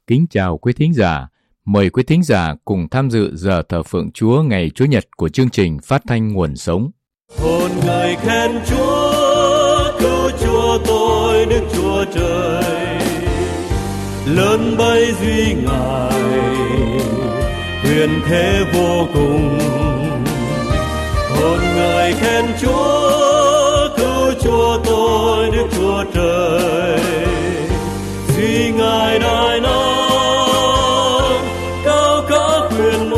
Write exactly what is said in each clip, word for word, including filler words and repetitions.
kính chào quý thính giả. Mời quý thính giả cùng tham dự giờ thờ phượng Chúa ngày Chủ nhật của chương trình Phát thanh Nguồn Sống. Hồn người khen Chúa, cứu Chúa tôi Đức Chúa Trời. Lớn bấy duy Ngài, quyền thế vô cùng. Hồn người khen Chúa, cứu Chúa tôi Đức Chúa Trời. Duy Ngài đại năng, cao cả quyền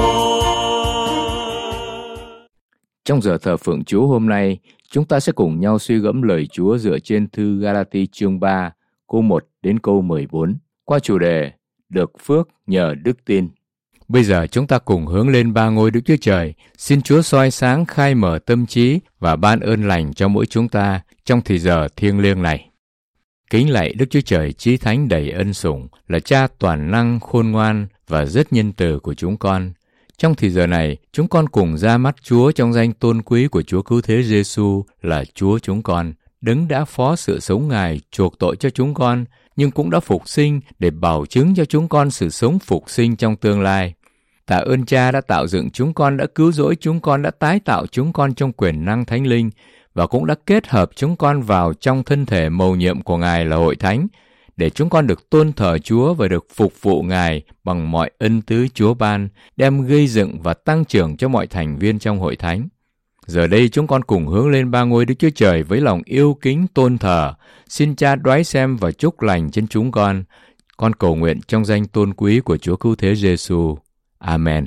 oai. Trong giờ thờ phượng Chúa hôm nay, chúng ta sẽ cùng nhau suy gẫm lời Chúa dựa trên thư Ga-la-ti chương ba, câu một đến câu mười bốn, qua chủ đề được phước nhờ đức tin. Bây giờ chúng ta cùng hướng lên ba ngôi Đức Chúa Trời, xin Chúa soi sáng khai mở tâm trí và ban ơn lành cho mỗi chúng ta trong thời giờ thiêng liêng này. Kính lạy Đức Chúa Trời chí thánh đầy ân sủng, là Cha toàn năng khôn ngoan và rất nhân từ của chúng con. Trong thời giờ này, chúng con cùng ra mắt Chúa trong danh tôn quý của Chúa Cứu Thế Giêsu là Chúa chúng con, đấng đã phó sự sống Ngài chuộc tội cho chúng con, nhưng cũng đã phục sinh để bảo chứng cho chúng con sự sống phục sinh trong tương lai. Tạ ơn Cha đã tạo dựng chúng con, đã cứu rỗi chúng con, đã tái tạo chúng con trong quyền năng Thánh Linh, và cũng đã kết hợp chúng con vào trong thân thể mầu nhiệm của Ngài là Hội Thánh, để chúng con được tôn thờ Chúa và được phục vụ Ngài bằng mọi ân tứ Chúa ban, đem gây dựng và tăng trưởng cho mọi thành viên trong Hội Thánh. Giờ đây chúng con cùng hướng lên ba ngôi Đức Chúa Trời với lòng yêu kính tôn thờ. Xin Cha đoái xem và chúc lành trên chúng con. Con cầu nguyện trong danh tôn quý của Chúa Cứu Thế Giêsu. Amen.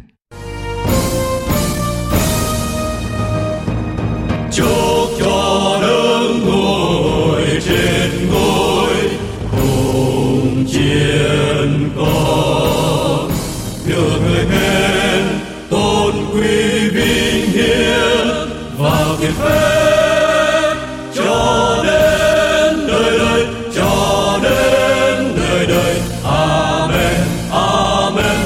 Chúc cho đấng ngồi trên ngôi cùng chiến con, được người khen tôn quý vinh hiển và kiệt phép cho đến đời đời, cho đến đời đời. Amen, amen,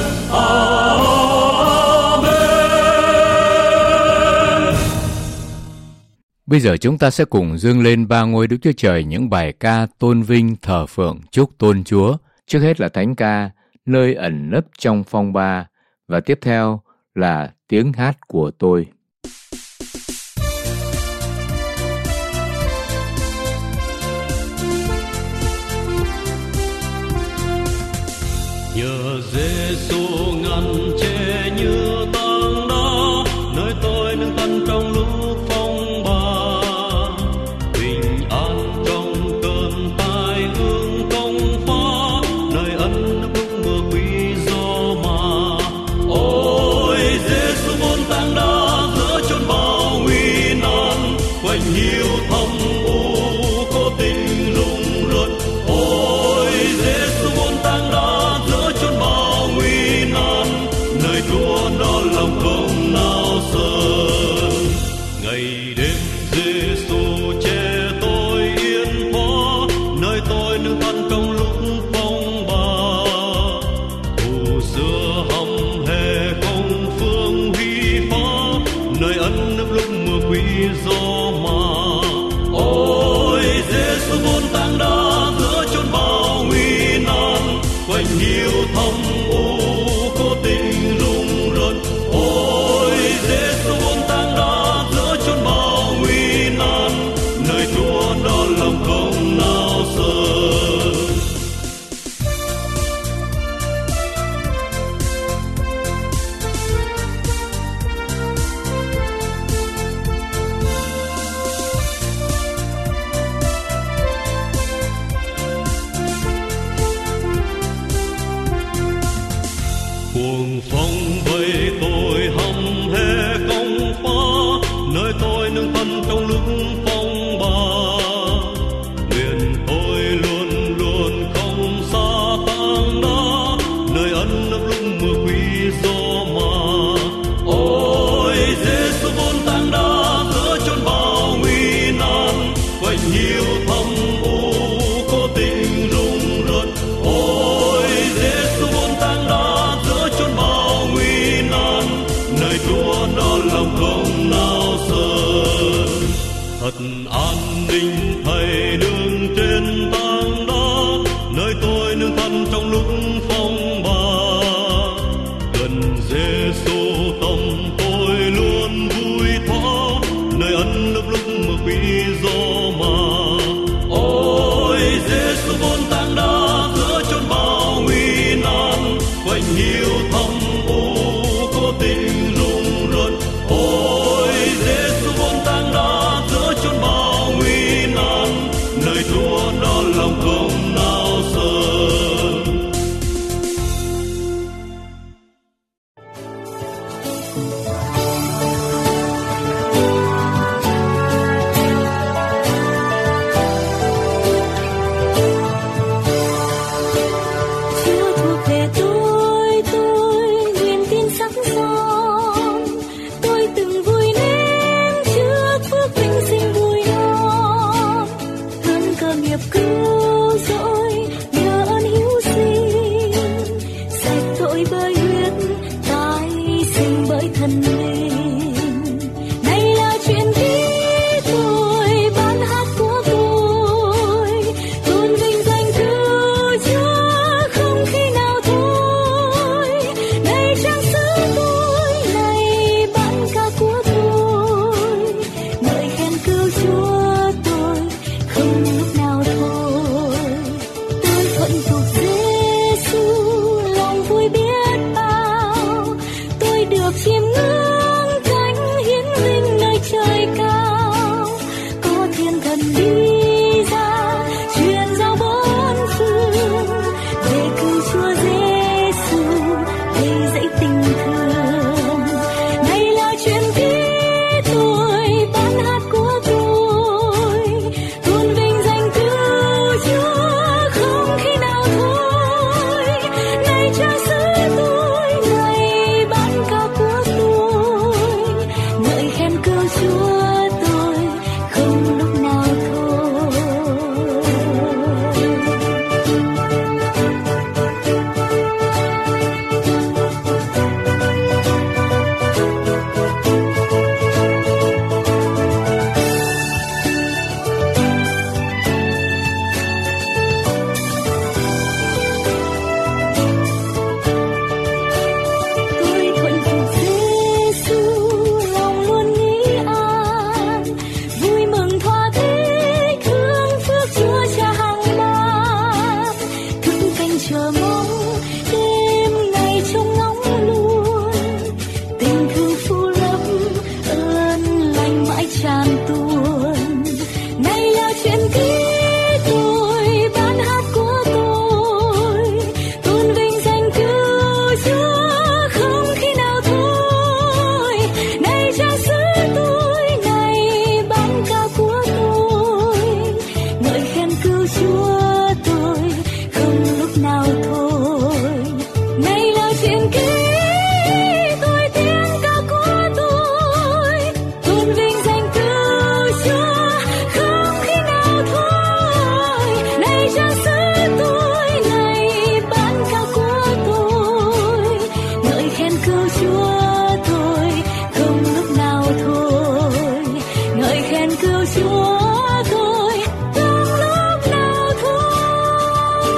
amen. Bây giờ chúng ta sẽ cùng dâng lên ba ngôi Đức Chúa Trời những bài ca tôn vinh thờ phượng chúc tôn Chúa. Trước hết là thánh ca Nơi ẩn nấp trong phong ba, và tiếp theo là Tiếng hát của tôi. Nhờ Giêsu ngăn che như tảng đá, nơi tôi nương tận trong lúc phong ba. Bình an trong cơn tai ương công phá, nơi ân nấp lúc mưa quý gió mà. Ôi Giêsu vốn tảng đá giữa chốn bao nguy nan, quanh hiu thâm u có tình rung rợn. Ôi Giêsu vốn tảng đá giữa chốn bao nguy nan, nơi Chúa đó lòng không nào sợ. Ngày đêm Giêsu che tôi yên phó, nơi tôi nương tận trong lúc phong ba. Thù xưa hầm hè không phương huy phá, nơi ân nấp lúc mưa quý gió mà. Ôi Giêsu vốn tảng đá giữa chốn bao nguy nan, quanh hiu thâm u có tình rung rợn. Ôi Giêsu vốn tảng đá giữa chốn bao nguy nan, nơi Chúa đó lòng không nào sợ. đêm ngày trông ngóng luôn, tình thương phủ lấp ơn lành mãi tràn tuôn. Này là chuyện ký tôi ban hát của tôi, tôn vinh danh cứu Chúa không khi nào thôi. Này cha xứ tôi, này ban ca của tôi, ngợi khen cứu Chúa tôi không lúc nào thôi. Này là chuyện ký tôi tiếng ca của tôi, tôn vinh danh cứu Chúa không khi nào thôi. Này cha xứ tôi, này ban ca của tôi, ngợi khen cứu Chúa tôi không lúc nào thôi. Ngợi khen cứu Chúa tôi không lúc nào thôi.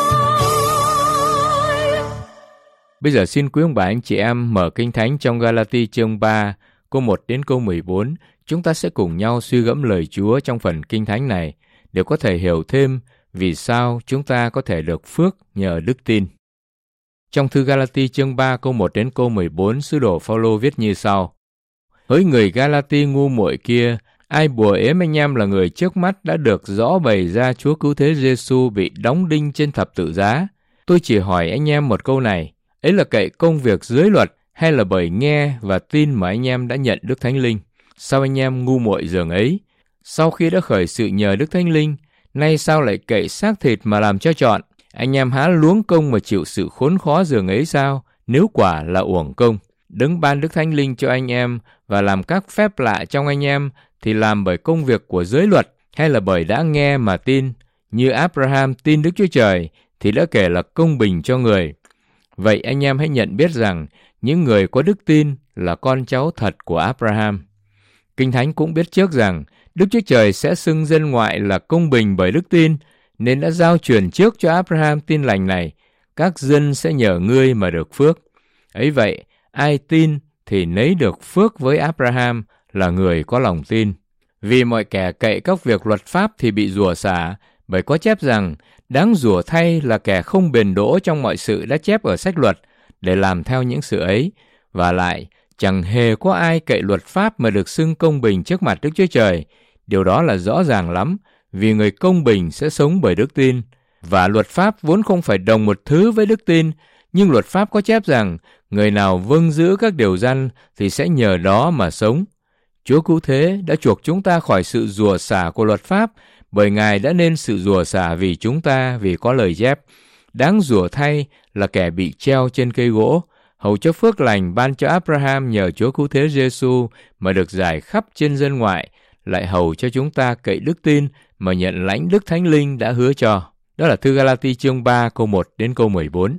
Bây giờ xin quý ông bà anh chị em mở Kinh Thánh trong Ga-la-ti chương ba, câu một đến câu mười bốn. Chúng ta sẽ cùng nhau suy gẫm lời Chúa trong phần Kinh Thánh này để có thể hiểu thêm vì sao chúng ta có thể được phước nhờ đức tin. Trong thư Ga-la-ti chương ba câu một đến câu mười bốn, sứ đồ Phao-lô viết như sau: Hỡi người Ga-la-ti ngu muội kia, ai bùa ếm anh em là người trước mắt đã được rõ bày ra Chúa cứu thế Giê-xu bị đóng đinh trên thập tự giá. Tôi chỉ hỏi anh em một câu này, ấy là cậy công việc dưới luật hay là bởi nghe và tin mà anh em đã nhận Đức Thánh Linh? Sao anh em ngu muội dường ấy? Sau khi đã khởi sự nhờ Đức Thánh Linh, nay sao lại cậy xác thịt mà làm cho trọn? Anh em há luống công mà chịu sự khốn khó dường ấy sao? Nếu quả là uổng công. Đấng ban Đức Thánh Linh cho anh em và làm các phép lạ trong anh em thì làm bởi công việc của giới luật hay là bởi đã nghe mà tin? Như Abraham tin Đức Chúa Trời thì đã kể là công bình cho người. Vậy anh em hãy nhận biết rằng những người có đức tin là con cháu thật của Abraham. Kinh Thánh cũng biết trước rằng Đức Chúa Trời sẽ xưng dân ngoại là công bình bởi đức tin, nên đã giao truyền trước cho Abraham tin lành này: các dân sẽ nhờ ngươi mà được phước. Ấy vậy, ai tin thì nấy được phước với Abraham là người có lòng tin. Vì mọi kẻ cậy các việc luật pháp thì bị rủa xả, bởi có chép rằng đáng rủa thay là kẻ không bền đỗ trong mọi sự đã chép ở sách luật để làm theo những sự ấy. Và lại, chẳng hề có ai cậy luật pháp mà được xưng công bình trước mặt Đức Chúa Trời. Điều đó là rõ ràng lắm, vì người công bình sẽ sống bởi đức tin. Và luật pháp vốn không phải đồng một thứ với đức tin, nhưng luật pháp có chép rằng người nào vâng giữ các điều răn thì sẽ nhờ đó mà sống. Chúa cứu thế đã chuộc chúng ta khỏi sự rủa xả của luật pháp, bởi Ngài đã nên sự rủa xả vì chúng ta, vì có lời chép: đáng rủa thay là kẻ bị treo trên cây gỗ, hầu cho phước lành ban cho Abraham nhờ Chúa cứu thế Giê-xu mà được rải khắp trên dân ngoại, lại hầu cho chúng ta cậy đức tin mà nhận lãnh Đức Thánh Linh đã hứa cho. Đó là thư Ga-la-ti chương ba câu một đến câu mười bốn.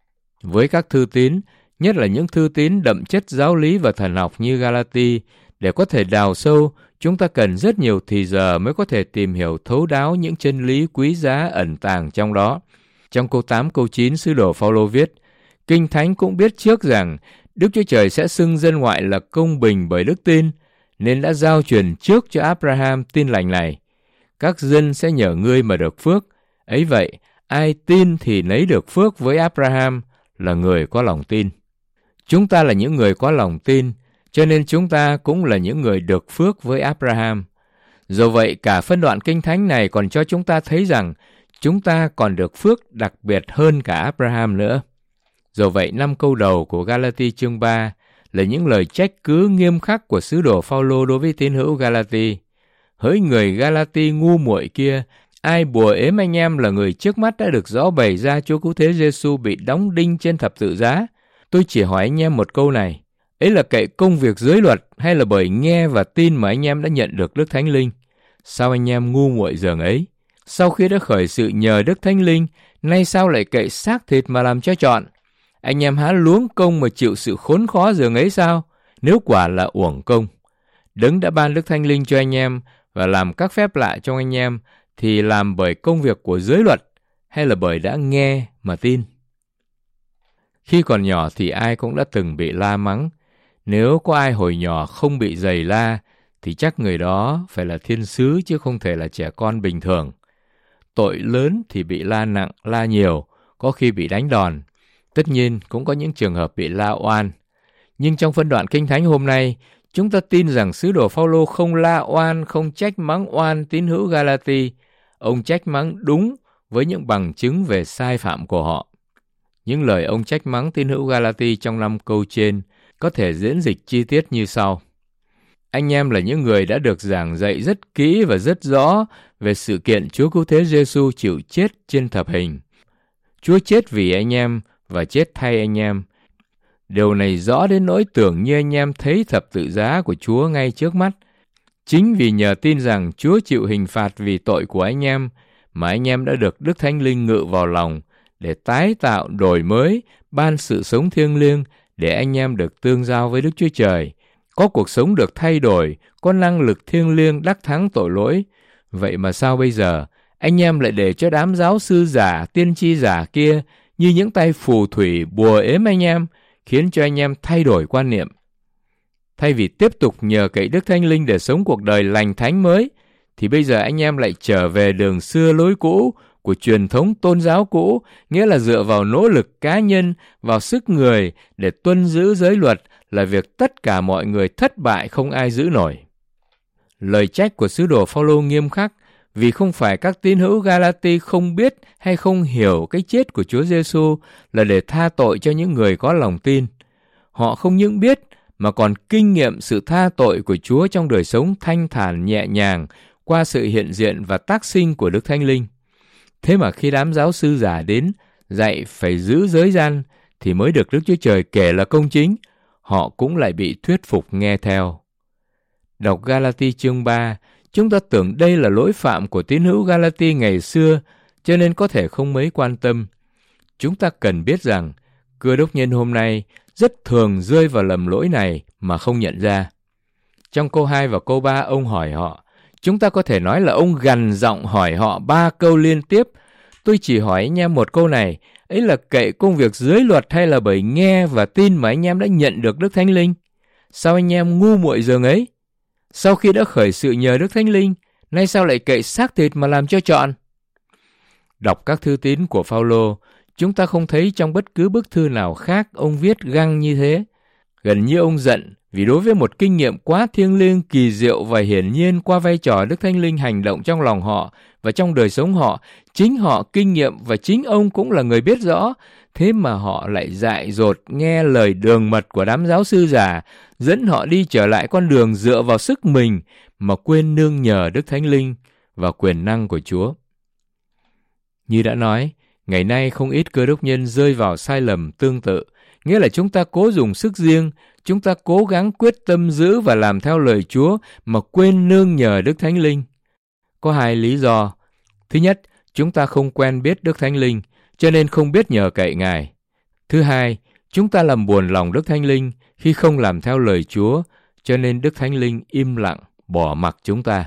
Với các thư tín, nhất là những thư tín đậm chất giáo lý và thần học như Ga-la-ti, để có thể đào sâu, chúng ta cần rất nhiều thì giờ mới có thể tìm hiểu thấu đáo những chân lý quý giá ẩn tàng trong đó. Trong câu tám, câu chín, sứ đồ Phao-lô viết: Kinh Thánh cũng biết trước rằng Đức Chúa Trời sẽ xưng dân ngoại là công bình bởi đức tin, nên đã giao truyền trước cho Abraham tin lành này: các dân sẽ nhờ ngươi mà được phước. Ấy vậy, ai tin thì nấy được phước với Abraham là người có lòng tin. Chúng ta là những người có lòng tin, cho nên chúng ta cũng là những người được phước với Abraham. Dù vậy, cả phân đoạn Kinh Thánh này còn cho chúng ta thấy rằng chúng ta còn được phước đặc biệt hơn cả Abraham nữa. Dù vậy, năm câu đầu của Ga-la-ti chương ba là những lời trách cứ nghiêm khắc của sứ đồ Phao-lô đối với tín hữu Ga-la-ti. Hỡi người Ga-la-ti ngu muội kia, ai bùa ếm anh em là người trước mắt đã được rõ bày ra Chúa cứu thế Giê-xu bị đóng đinh trên thập tự giá. Tôi chỉ hỏi anh em một câu này, ấy là cậy công việc dưới luật hay là bởi nghe và tin mà anh em đã nhận được Đức Thánh Linh? Sao anh em ngu muội dường ấy? Sau khi đã khởi sự nhờ Đức Thánh Linh, nay sao lại cậy xác thịt mà làm cho trọn? Anh em há luống công mà chịu sự khốn khó dường ấy sao? Nếu quả là uổng công. Đấng đã ban Đức Thánh Linh cho anh em và làm các phép lạ trong anh em thì làm bởi công việc của giới luật hay là bởi đã nghe mà tin? Khi còn nhỏ thì ai cũng đã từng bị la mắng. Nếu có ai hồi nhỏ không bị giày la thì chắc người đó phải là thiên sứ chứ không thể là trẻ con bình thường. Tội lớn thì bị la nặng, la nhiều, có khi bị đánh đòn. Tất nhiên cũng có những trường hợp bị la oan. Nhưng trong phân đoạn Kinh Thánh hôm nay, chúng ta tin rằng sứ đồ Phao-lô không la oan, không trách mắng oan tín hữu Ga-la-ti. Ông trách mắng đúng với những bằng chứng về sai phạm của họ. Những lời ông trách mắng tín hữu Ga-la-ti trong năm câu trên có thể diễn dịch chi tiết như sau. Anh em là những người đã được giảng dạy rất kỹ và rất rõ về sự kiện Chúa Cứu Thế Giê-xu chịu chết trên thập hình. Chúa chết vì anh em và chết thay anh em. Điều này rõ đến nỗi tưởng như anh em thấy thập tự giá của Chúa ngay trước mắt. Chính vì nhờ tin rằng Chúa chịu hình phạt vì tội của anh em, mà anh em đã được Đức Thánh Linh ngự vào lòng để tái tạo, đổi mới, ban sự sống thiêng liêng để anh em được tương giao với Đức Chúa Trời, có cuộc sống được thay đổi, có năng lực thiêng liêng đắc thắng tội lỗi. Vậy mà sao bây giờ anh em lại để cho đám giáo sư giả, tiên tri giả kia như những tay phù thủy bùa ếm anh em, khiến cho anh em thay đổi quan niệm? Thay vì tiếp tục nhờ cậy Đức Thánh Linh để sống cuộc đời lành thánh mới, thì bây giờ anh em lại trở về đường xưa lối cũ của truyền thống tôn giáo cũ, nghĩa là dựa vào nỗ lực cá nhân, vào sức người để tuân giữ giới luật là việc tất cả mọi người thất bại không ai giữ nổi. Lời trách của sứ đồ Phao-lô nghiêm khắc, vì không phải các tín hữu Ga-la-ti không biết hay không hiểu cái chết của Chúa Giê-xu là để tha tội cho những người có lòng tin. Họ không những biết mà còn kinh nghiệm sự tha tội của Chúa trong đời sống thanh thản nhẹ nhàng qua sự hiện diện và tác sinh của Đức Thánh Linh. Thế mà khi đám giáo sư giả đến dạy phải giữ giới gian thì mới được Đức Chúa Trời kể là công chính, họ cũng lại bị thuyết phục nghe theo. Đọc Ga-la-ti chương ba, chúng ta tưởng đây là lỗi phạm của tín hữu Ga-la-ti ngày xưa, cho nên có thể không mấy quan tâm. Chúng ta cần biết rằng, Cơ đốc nhân hôm nay rất thường rơi vào lầm lỗi này mà không nhận ra. Trong câu hai và câu ba, ông hỏi họ. Chúng ta có thể nói là ông gằn giọng hỏi họ ba câu liên tiếp. Tôi chỉ hỏi anh em một câu này, ấy là cậy công việc dưới luật hay là bởi nghe và tin mà anh em đã nhận được Đức Thánh Linh? Sao anh em ngu muội dường ấy? Sau khi đã khởi sự nhờ Đức Thánh Linh, nay sao lại cậy xác thịt mà làm cho trọn? Đọc các thư tín của Phao-lô, chúng ta không thấy trong bất cứ bức thư nào khác ông viết găng như thế. Gần như ông giận vì đối với một kinh nghiệm quá thiêng liêng, kỳ diệu và hiển nhiên qua vai trò Đức Thánh Linh hành động trong lòng họ và trong đời sống họ, chính họ kinh nghiệm và chính ông cũng là người biết rõ, thế mà họ lại dại dột nghe lời đường mật của đám giáo sư giả, dẫn họ đi trở lại con đường dựa vào sức mình mà quên nương nhờ Đức Thánh Linh và quyền năng của Chúa. Như đã nói, ngày nay không ít cơ đốc nhân rơi vào sai lầm tương tự, nghĩa là chúng ta cố dùng sức riêng, chúng ta cố gắng quyết tâm giữ và làm theo lời Chúa mà quên nương nhờ Đức Thánh Linh. Có hai lý do. Thứ nhất, chúng ta không quen biết Đức Thánh Linh, cho nên không biết nhờ cậy Ngài. Thứ hai, chúng ta làm buồn lòng Đức Thánh Linh khi không làm theo lời Chúa, cho nên Đức Thánh Linh im lặng, bỏ mặc chúng ta.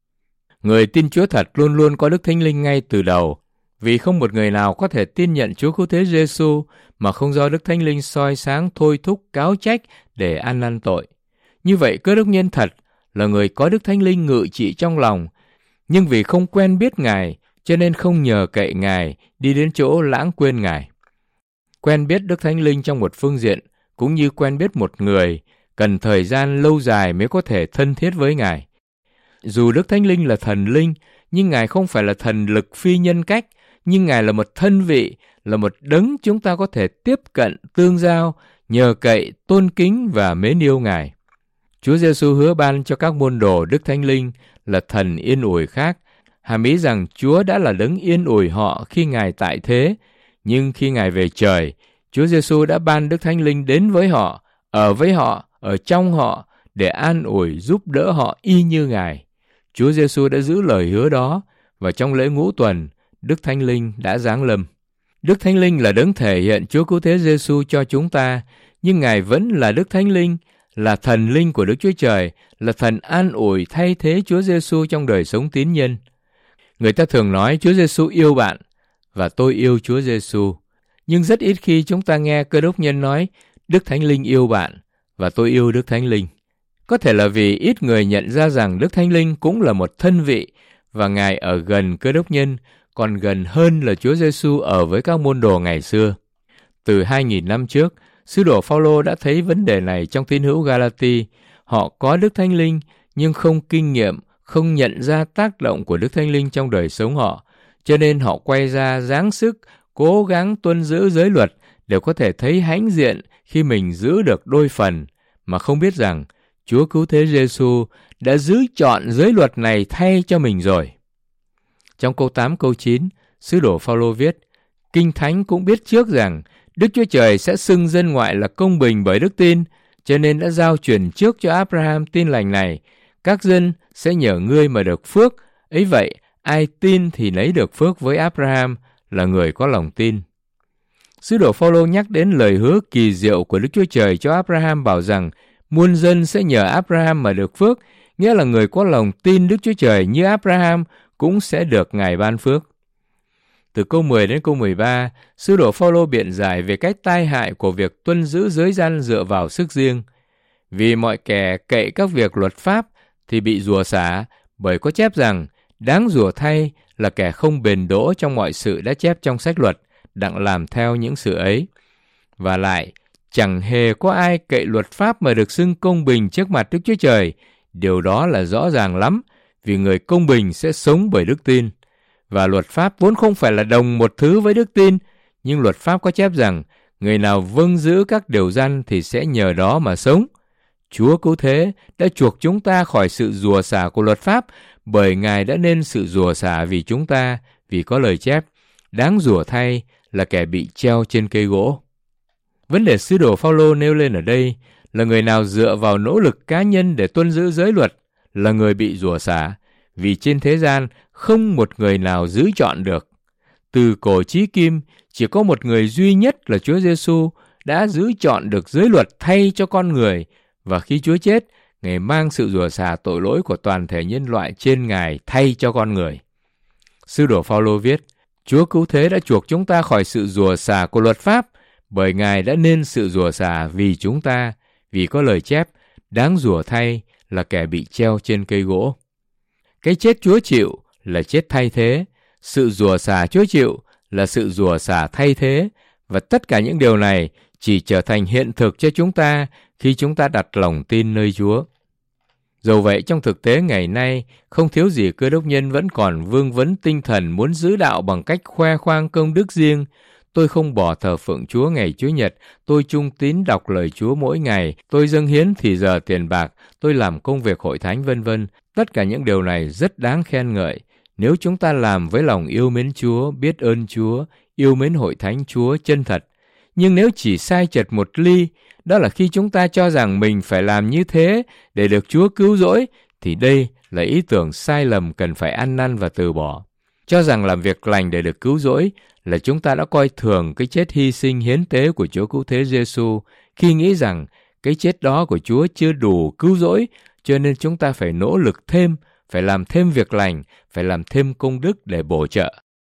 Người tin Chúa thật luôn luôn có Đức Thánh Linh ngay từ đầu, vì không một người nào có thể tin nhận Chúa Cứu Thế Giê-xu mà không do Đức Thánh Linh soi sáng, thôi thúc, cáo trách để ăn năn tội. Như vậy, cơ đốc nhân thật là người có Đức Thánh Linh ngự trị trong lòng, nhưng vì không quen biết Ngài, cho nên không nhờ cậy Ngài, đi đến chỗ lãng quên Ngài. Quen biết Đức Thánh Linh trong một phương diện, cũng như quen biết một người, cần thời gian lâu dài mới có thể thân thiết với Ngài. Dù Đức Thánh Linh là thần linh, nhưng Ngài không phải là thần lực phi nhân cách, nhưng Ngài là một thân vị, là một đấng chúng ta có thể tiếp cận, tương giao, nhờ cậy, tôn kính và mến yêu Ngài. Chúa Giê-xu hứa ban cho các môn đồ Đức Thánh Linh là thần yên ủi khác, hàm ý rằng Chúa đã là đấng yên ủi họ khi Ngài tại thế, nhưng khi Ngài về trời, Chúa Giê-xu đã ban Đức Thánh Linh đến với họ, ở với họ, ở trong họ, để an ủi, giúp đỡ họ y như Ngài. Chúa Giê-xu đã giữ lời hứa đó, và trong lễ ngũ tuần, Đức Thánh Linh đã giáng lâm. Đức Thánh Linh là đấng thể hiện Chúa Cứu Thế Giê-xu cho chúng ta, nhưng Ngài vẫn là Đức Thánh Linh, là thần linh của Đức Chúa Trời, là thần an ủi thay thế Chúa Giê-xu trong đời sống tín nhân. Người ta thường nói Chúa Giê-xu yêu bạn, và tôi yêu Chúa Giê-xu. Nhưng rất ít khi chúng ta nghe cơ đốc nhân nói Đức Thánh Linh yêu bạn, và tôi yêu Đức Thánh Linh. Có thể là vì ít người nhận ra rằng Đức Thánh Linh cũng là một thân vị, và Ngài ở gần cơ đốc nhân, còn gần hơn là Chúa Giê-xu ở với các môn đồ ngày xưa. Từ hai nghìn năm trước, sứ đồ Phaolô đã thấy vấn đề này trong tín hữu Galati. Họ có Đức Thánh Linh nhưng không kinh nghiệm, không nhận ra tác động của Đức Thánh Linh trong đời sống họ. Cho nên họ quay ra giáng sức, cố gắng tuân giữ giới luật để có thể thấy hãnh diện khi mình giữ được đôi phần, mà không biết rằng Chúa Cứu Thế Giêsu đã giữ trọn giới luật này thay cho mình rồi. Trong câu tám câu chín, sứ đồ Phaolô viết: Kinh Thánh cũng biết trước rằng Đức Chúa Trời sẽ xưng dân ngoại là công bình bởi đức tin, cho nên đã giao truyền trước cho Abraham tin lành này: các dân sẽ nhờ ngươi mà được phước. Ấy vậy, ai tin thì lấy được phước với Abraham, là người có lòng tin. Sứ đồ Phaolô nhắc đến lời hứa kỳ diệu của Đức Chúa Trời cho Abraham, bảo rằng muôn dân sẽ nhờ Abraham mà được phước, nghĩa là người có lòng tin Đức Chúa Trời như Abraham cũng sẽ được Ngài ban phước. Từ câu mười đến câu mười ba, sứ đồ Phaolô biện giải về cái tai hại của việc tuân giữ giới răn dựa vào sức riêng. Vì mọi kẻ cậy các việc luật pháp thì bị rủa xả, bởi có chép rằng đáng rủa thay là kẻ không bền đỗ trong mọi sự đã chép trong sách luật, đặng làm theo những sự ấy. Và lại, chẳng hề có ai cậy luật pháp mà được xưng công bình trước mặt Đức Chúa Trời. Điều đó là rõ ràng lắm, vì người công bình sẽ sống bởi đức tin. Và luật pháp vốn không phải là đồng một thứ với đức tin, nhưng luật pháp có chép rằng người nào vâng giữ các điều răn thì sẽ nhờ đó mà sống. Chúa Cứu Thế đã chuộc chúng ta khỏi sự rủa xả của luật pháp, bởi Ngài đã nên sự rủa xả vì chúng ta, vì có lời chép: đáng rủa thay là kẻ bị treo trên cây gỗ. Vấn đề sứ đồ Phaolô nêu lên ở đây là người nào dựa vào nỗ lực cá nhân để tuân giữ giới luật là người bị rủa xả, vì trên thế gian không một người nào giữ trọn được. Từ cổ chí kim, chỉ có một người duy nhất là Chúa Giêsu đã giữ trọn được giới luật thay cho con người, và khi Chúa chết, Ngài mang sự rủa xả tội lỗi của toàn thể nhân loại trên Ngài thay cho con người. Sứ đồ Phaolô viết: Chúa Cứu Thế đã chuộc chúng ta khỏi sự rủa xả của luật pháp, bởi Ngài đã nên sự rủa xả vì chúng ta, vì có lời chép: đáng rủa thay là kẻ bị treo trên cây gỗ. Cái chết Chúa chịu là chết thay thế, sự rủa xả Chúa chịu là sự rủa xả thay thế, và tất cả những điều này chỉ trở thành hiện thực cho chúng ta khi chúng ta đặt lòng tin nơi Chúa. Dầu vậy, trong thực tế ngày nay, không thiếu gì cơ đốc nhân vẫn còn vương vấn tinh thần muốn giữ đạo bằng cách khoe khoang công đức riêng. Tôi không bỏ thờ phượng Chúa ngày Chúa Nhật, tôi trung tín đọc lời Chúa mỗi ngày, tôi dâng hiến thì giờ tiền bạc, tôi làm công việc hội thánh vân vân. Tất cả những điều này rất đáng khen ngợi nếu chúng ta làm với lòng yêu mến Chúa, biết ơn Chúa, yêu mến hội thánh Chúa chân thật. Nhưng nếu chỉ sai chật một ly, đó là khi chúng ta cho rằng mình phải làm như thế để được Chúa cứu rỗi, thì đây là ý tưởng sai lầm cần phải ăn năn và từ bỏ. Cho rằng làm việc lành để được cứu rỗi là chúng ta đã coi thường cái chết hy sinh hiến tế của Chúa Cứu Thế Giêsu, khi nghĩ rằng cái chết đó của Chúa chưa đủ cứu rỗi, cho nên chúng ta phải nỗ lực thêm, phải làm thêm việc lành, phải làm thêm công đức để bổ trợ.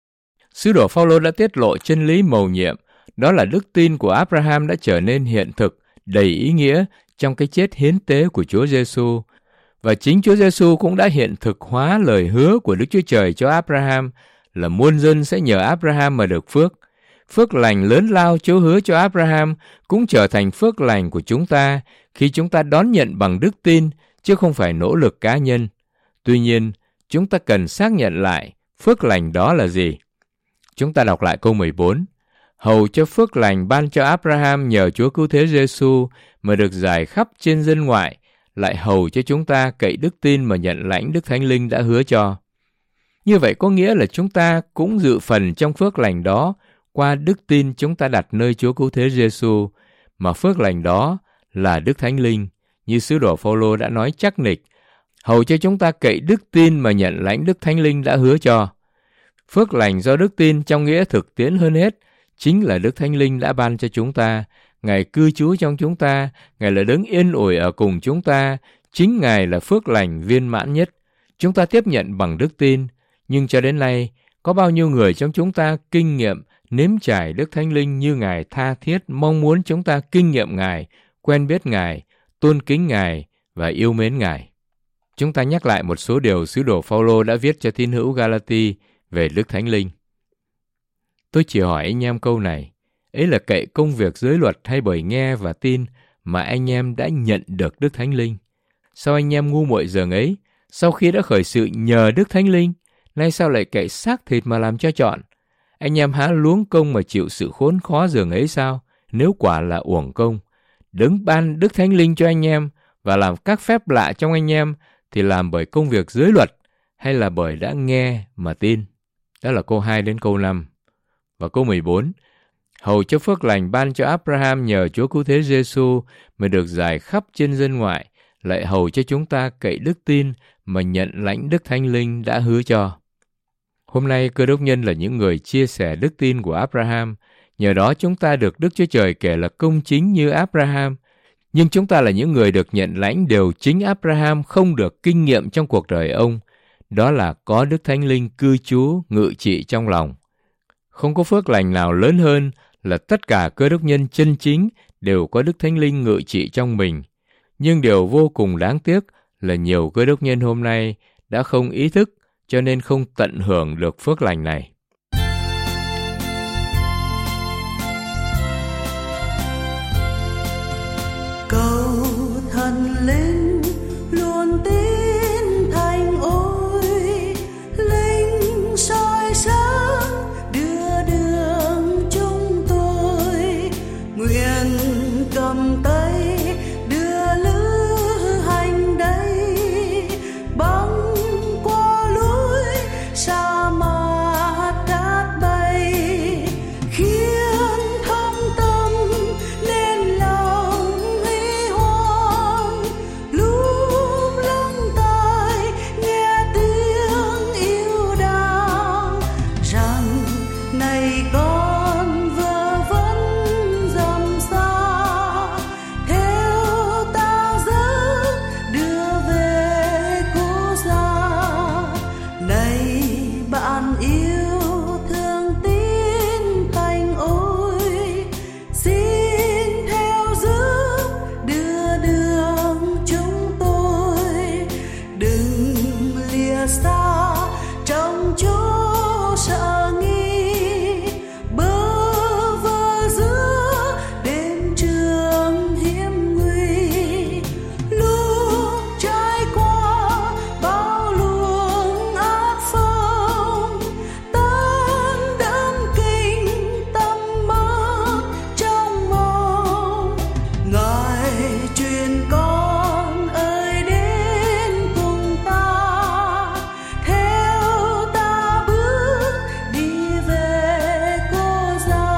Sứ đồ Phaolô đã tiết lộ chân lý mầu nhiệm, đó là đức tin của Abraham đã trở nên hiện thực, đầy ý nghĩa trong cái chết hiến tế của Chúa Giêsu, và chính Chúa Giêsu cũng đã hiện thực hóa lời hứa của Đức Chúa Trời cho Abraham là muôn dân sẽ nhờ Abraham mà được phước. Phước lành lớn lao Chúa hứa cho Abraham cũng trở thành phước lành của chúng ta khi chúng ta đón nhận bằng đức tin, chứ không phải nỗ lực cá nhân. Tuy nhiên, chúng ta cần xác nhận lại phước lành đó là gì. Chúng ta đọc lại câu mười bốn. Hầu cho phước lành ban cho Abraham nhờ Chúa Cứu Thế Giêsu mà được rải khắp trên dân ngoại, lại hầu cho chúng ta cậy đức tin mà nhận lãnh Đức Thánh Linh đã hứa cho. Như vậy có nghĩa là chúng ta cũng dự phần trong phước lành đó qua đức tin chúng ta đặt nơi Chúa Cứu Thế Giêsu, mà phước lành đó là Đức Thánh Linh, như sứ đồ Phaolô đã nói chắc nịch, hầu cho chúng ta cậy đức tin mà nhận lãnh Đức Thánh Linh đã hứa cho. Phước lành do đức tin trong nghĩa thực tiễn hơn hết chính là Đức Thánh Linh đã ban cho chúng ta. Ngài cư trú trong chúng ta, Ngài là đấng yên ủi ở cùng chúng ta, chính Ngài là phước lành viên mãn nhất. Chúng ta tiếp nhận bằng đức tin, nhưng cho đến nay, có bao nhiêu người trong chúng ta kinh nghiệm, nếm trải Đức Thánh Linh như Ngài tha thiết mong muốn chúng ta kinh nghiệm Ngài, quen biết Ngài, tôn kính Ngài và yêu mến Ngài. Chúng ta nhắc lại một số điều sứ đồ Phaolô đã viết cho tín hữu Galati về Đức Thánh Linh. Tôi chỉ hỏi anh em câu này, Ấy là cậy công việc giới luật hay bởi nghe và tin mà anh em đã nhận được Đức Thánh Linh? Sao anh em ngu muội dường ấy? Sau khi đã khởi sự nhờ Đức Thánh Linh, nay sao lại cậy xác thịt mà làm cho chọn? Anh em há luống công mà chịu sự khốn khó dường ấy sao? Nếu quả là uổng công, Đấng ban Đức Thánh Linh cho anh em và làm các phép lạ trong anh em thì làm bởi công việc giới luật hay là bởi đã nghe mà tin? Đó là câu hai đến câu năm. Và câu mười bốn. Hầu cho phước lành ban cho Abraham nhờ Chúa Cứu Thế Giêsu mà được rải khắp trên dân ngoại, lại hầu cho chúng ta cậy đức tin mà nhận lãnh Đức Thánh Linh đã hứa cho. Hôm nay Cơ Đốc nhân là những người chia sẻ đức tin của Abraham, nhờ đó chúng ta được Đức Chúa Trời kể là công chính như Abraham. Nhưng chúng ta là những người được nhận lãnh điều chính Abraham không được kinh nghiệm trong cuộc đời ông, đó là có Đức Thánh Linh cư trú ngự trị trong lòng. Không có phước lành nào lớn hơn là tất cả Cơ Đốc nhân chân chính đều có Đức Thánh Linh ngự trị trong mình. Nhưng điều vô cùng đáng tiếc là nhiều Cơ Đốc nhân hôm nay đã không ý thức, cho nên không tận hưởng được phước lành này. Cầu thần linh luôn tín thành ôi, linh soi sáng đưa đường chúng tôi, nguyện cầm tay đưa lữ hành đây, băng qua lối sa mạc cát bay, khiến thâm tâm nên lòng huy hoàng, lúc lắng tai nghe tiếng yêu đàng, rằng này con vơ vẩn dầm xa, theo ta dẫn đưa về cố gia. Này bạn yêu thương tín thành ôi, xin theo giúp đưa đường chúng tôi, đừng lìa xa trong chỗ sợ nghi, bơ vơ giữa đêm trường hiểm nguy, lúc trải qua bao luồng ác phong, tan đắm kinh tâm mất trong mong. Ngài truyền con ơi đến cùng ta, theo ta bước đi về cố gia.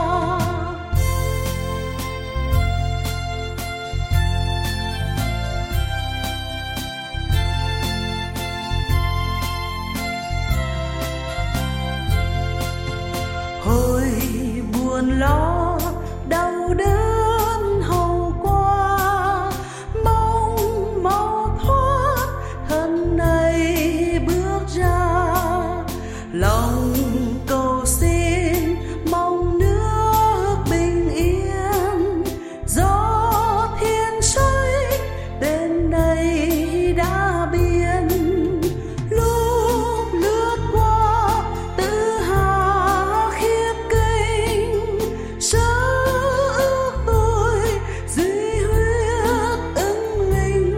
Hồi buồn lo đau đớn hầu qua, mong mau thoát thân này bước ra, lòng cầu xin mong nước bình yên, gió thiên xoay bên này đã biên, lúc lướt qua tự hà khiếp kinh, sơ ước tôi duy huyết ứng linh.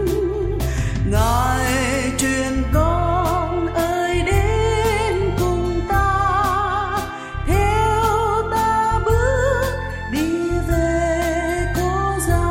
Ngài truyền con ơi đến cùng ta, theo ta bước đi về cố gia.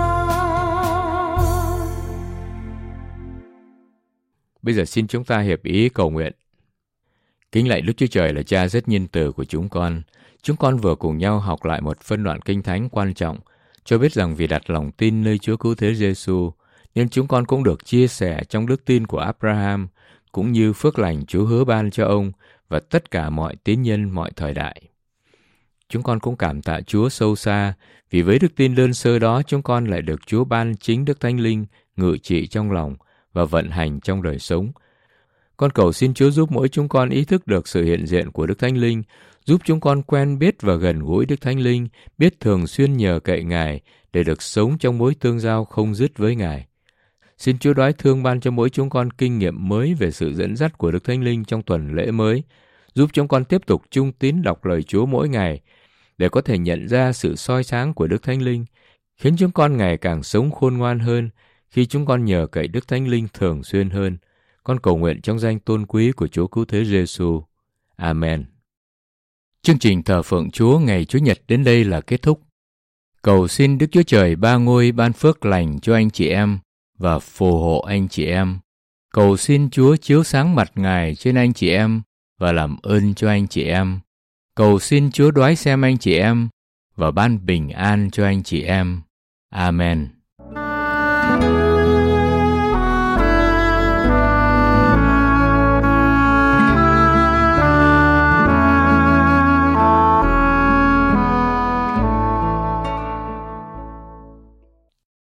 Bây giờ xin chúng ta hiệp ý cầu nguyện. Kính lạy Đức Chúa Trời là Cha rất nhân từ của chúng con. Chúng con vừa cùng nhau học lại một phân đoạn Kinh Thánh quan trọng, cho biết rằng vì đặt lòng tin nơi Chúa Cứu Thế Giêsu, nên chúng con cũng được chia sẻ trong đức tin của Abraham, cũng như phước lành Chúa hứa ban cho ông và tất cả mọi tín nhân mọi thời đại. Chúng con cũng cảm tạ Chúa sâu xa, vì với đức tin đơn sơ đó chúng con lại được Chúa ban chính Đức Thánh Linh ngự trị trong lòng và vận hành trong đời sống. Con cầu xin Chúa giúp mỗi chúng con ý thức được sự hiện diện của Đức Thánh Linh, giúp chúng con quen biết và gần gũi Đức Thánh Linh, biết thường xuyên nhờ cậy Ngài để được sống trong mối tương giao không dứt với Ngài. Xin Chúa đoái thương ban cho mỗi chúng con kinh nghiệm mới về sự dẫn dắt của Đức Thánh Linh trong tuần lễ mới, giúp chúng con tiếp tục trung tín đọc lời Chúa mỗi ngày, để có thể nhận ra sự soi sáng của Đức Thánh Linh, khiến chúng con ngày càng sống khôn ngoan hơn khi chúng con nhờ cậy Đức Thánh Linh thường xuyên hơn. Con cầu nguyện trong danh tôn quý của Chúa Cứu Thế Giêsu. Amen. Chương trình thờ phượng Chúa ngày Chủ nhật đến đây là kết thúc. Cầu xin Đức Chúa Trời Ba Ngôi ban phước lành cho anh chị em và phù hộ anh chị em. Cầu xin Chúa chiếu sáng mặt Ngài trên anh chị em và làm ơn cho anh chị em. Cầu xin Chúa đoái xem anh chị em và ban bình an cho anh chị em. Amen.